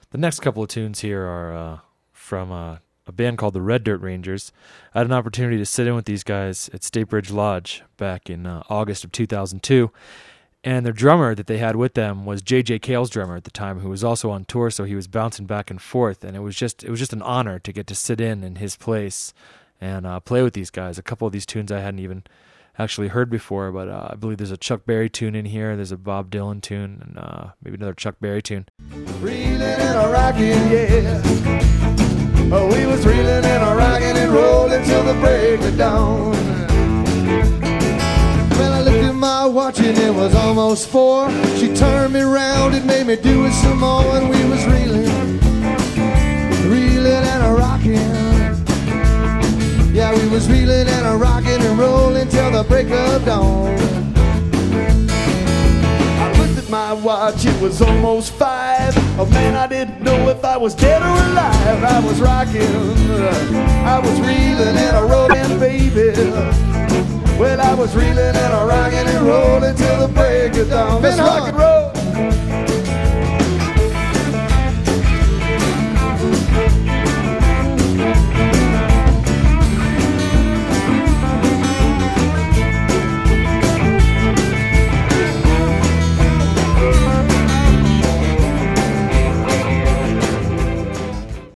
The next couple of tunes here are from a band called the Red Dirt Rangers. I had an opportunity to sit in with these guys at State Bridge Lodge back in August of 2002, and their drummer that they had with them was J.J. Cale's drummer at the time, who was also on tour, so he was bouncing back and forth, and it was just an honor to get to sit in his place and play with these guys. A couple of these tunes I hadn't even actually heard before, but I believe there's a Chuck Berry tune in here, there's a Bob Dylan tune, and maybe another Chuck Berry tune. Reeling and a rocking, yeah. Oh, we was reeling and a rocking and rolling till the break of dawn. Well, I looked at my watch and it was almost 4. She turned me round and made me do it some more, and we was reeling and a rocking. Yeah, we was reeling and a rocking and rolling till the break of dawn. I looked at my watch, it was almost 5. Oh man, I didn't know if I was dead or alive. I was rocking, I was reeling and a rolling, baby. Well, I was reeling and a rocking and rolling till the break of dawn. Well,